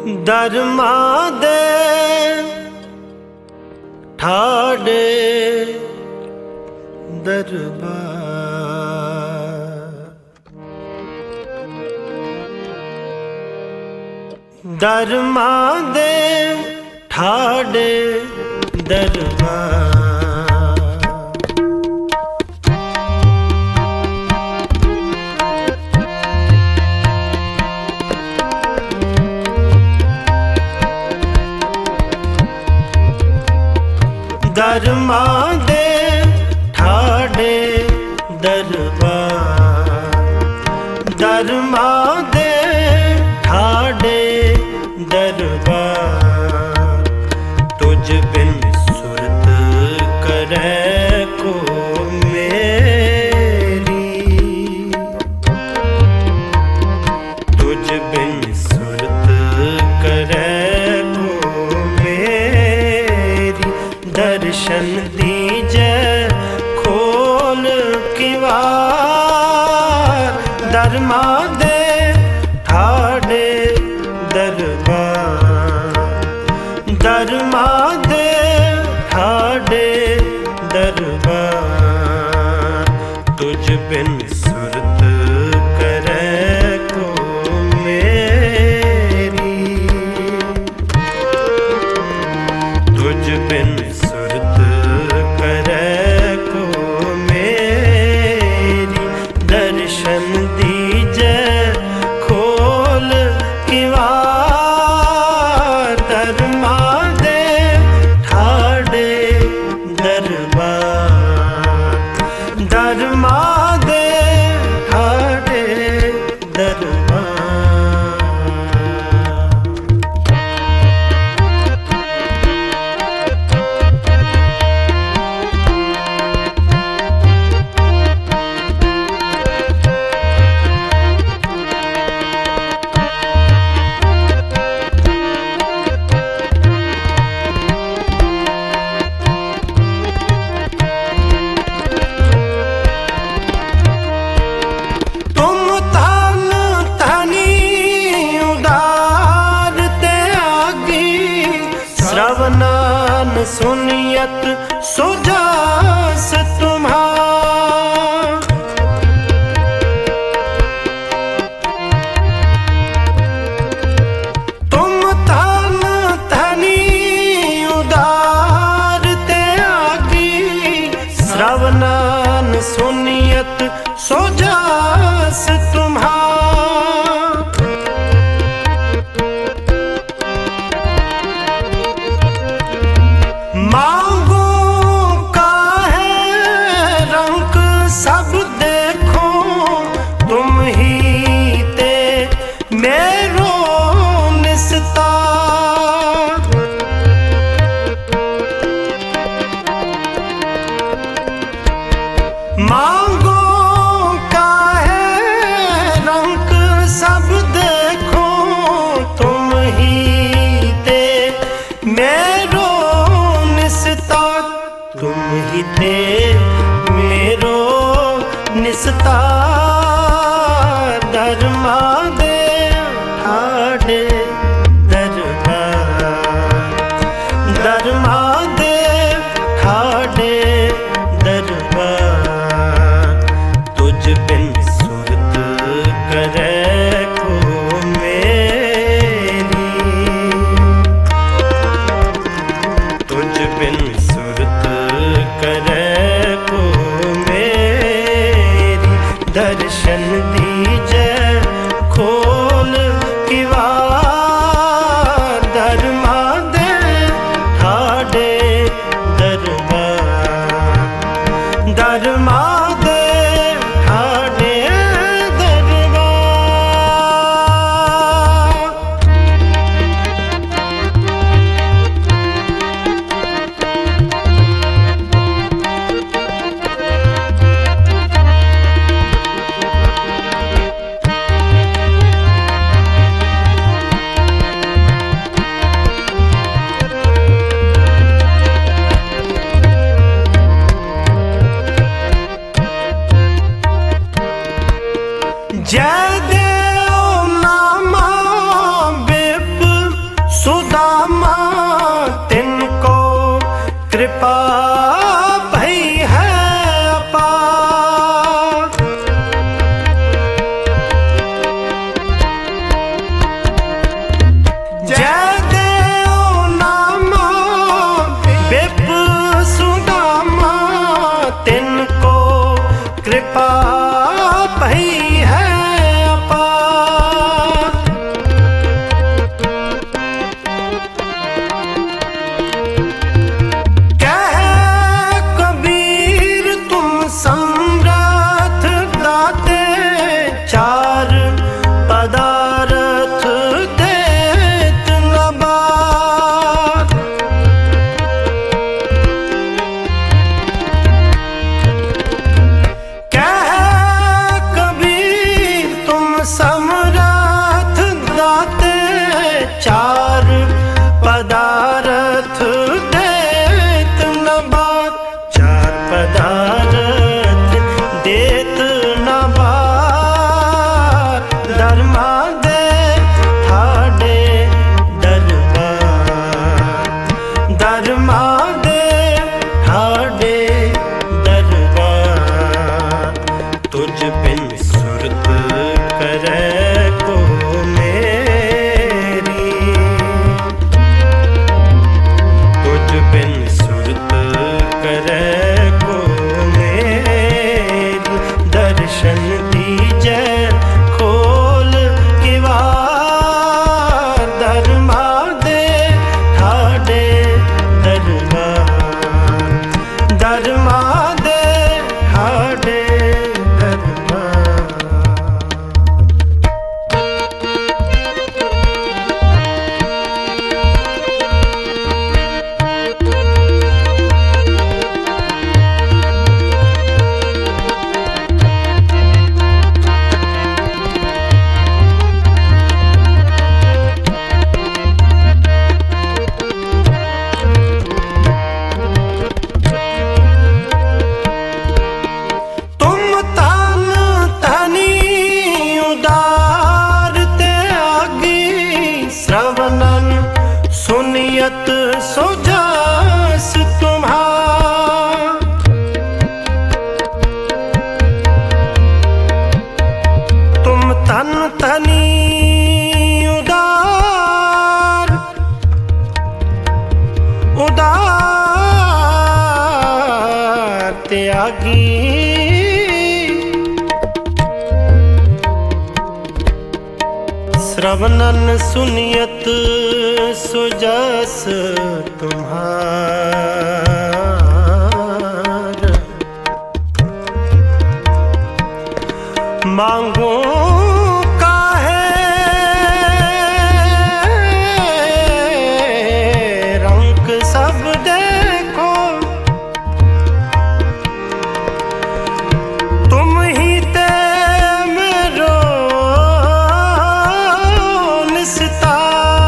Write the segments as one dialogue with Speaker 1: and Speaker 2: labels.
Speaker 1: दरमा दे ठाड़े दरबार, दरमा दे ठाड़े दरबार। दरमा दे ठाड़े दरबार, दरमा दे ठाड़े दरबार। तुझ बिन सुरत करे को मेरी, तुझ बिन सुरत करे को मेरी। दर्शन दीजे खोल किवार, दरमा दे ठाड़े दरबार, दरमा दे ठाड़े दरबार। तुझ बिन सुरत करे को मेरी, तुझ बिन सुरत करे को मेरी। दर्शन दीजे खोल किवार, दरमा दे ठाड़े दरबार, दरमा दे ठाड़े दरबार। श्रवणान सुनियत सुजास तुम्हार, तुम तन तनी उदार त्यागी। श्रवणान सुनियत सुजास तुम्हार। मांगो काहे रंग सब देखो, तुम ही ते मेरो निस्तार। मांगो काहे रंग सब देखो, तुम ही ते मेरो निस्तार। तुम ही ते मेरो निस्तार। दरमा दे ठाड़े दरबार, दरमा दे ठाड़े दरबार। तुझ बिन सुरत करे को मेरी, तुझ बिन सुरत करे को मेरी। दर्शन दीजे खोल किवार, दरमा दे ठाड़े दरबार, दरमा दे ठाड़े दरबार। करे को मेरी, तुझ बिन सुरत करे को मेरी। दर्शन दीजे खोल किवार, धर्मा दे ठाडे दरबार, धर्मा दे ठाडे दरबार। सुनियत सुजास तुम्हार, तुम तन तनी उदार, उदार त्यागी। श्रवणन सुनियत सुजस तुम्हार, मांगो काहे रंग सब देखो, तुम ही ते मेरो निस्ता।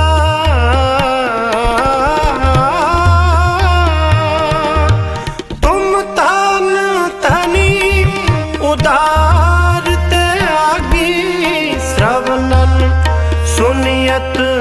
Speaker 1: तुम तन तनी उदार त्यागी, श्रवणन सुनियत